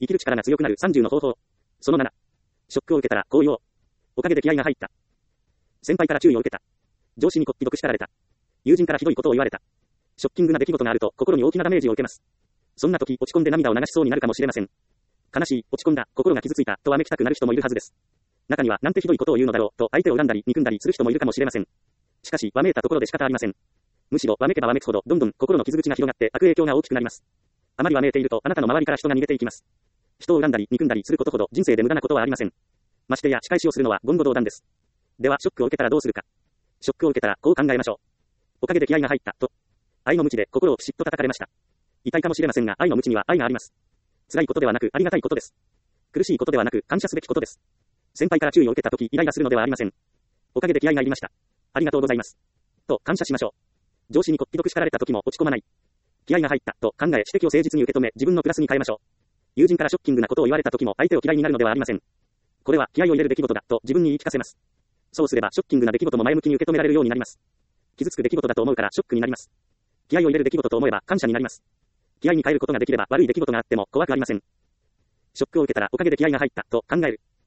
生きる力が強くなる30の方法。その7。ショックを受けたらこう言おう。おかげで気合が入った。先輩から注意を受けた。上司にこっぴどく叱られた。友人からひどいことを言われた。ショッキングな出来事があると心に大きなダメージを受けます。そんな時落ち込んで涙を流しそうになるかもしれません。悲しい、落ち込んだ、心が傷ついた、とわめきたくなる人もいるはずです。中にはなんてひどいことを言うのだろう、と相手を恨んだり憎んだりする人もいるかもしれません。しかし、わめいたところで仕方ありません。むしろ、わめけばわめくほど、どんどん心の傷口が広がって悪影響が大きくなります。あまりわめいていると、あなたの周りから人が逃げていきます。人を恨んだり憎んだりすることほど人生で無駄なことはありません。ましてや仕返しをするのは言語道断です。では、ショックを受けたらどうするか。ショックを受けたら、こう考えましょう。おかげで気合が入った、と。愛の鞭で心をピシッと叩かれました。痛いかもしれませんが、愛の鞭には愛があります。辛いことではなく、ありがたいことです。苦しいことではなく、感謝すべきことです。先輩から注意を受けたとき、イライラするのではありません。おかげで気合が入りました。ありがとうございます。と、感謝しましょう。上司にこっぴどく叱られたときも落ち込まない。気合が入った、と考え、指摘を誠実に受け止め、自分のプラスに変えましょう。友人からショッキングなことを言われたときも、相手を嫌いになるのではありません。これは、気合を入れる出来事だ、と自分に言い聞かせます。そうすれば、ショッキングな出来事も前向きに受け止められるようになります。傷つく出来事だと思うから、ショックになります。気合を入れる出来事と思えば、感謝になります。気合に変えることができれば、悪い出来事があっても怖くありません。ショックを受けたら、おかげで気合が入った、と考える。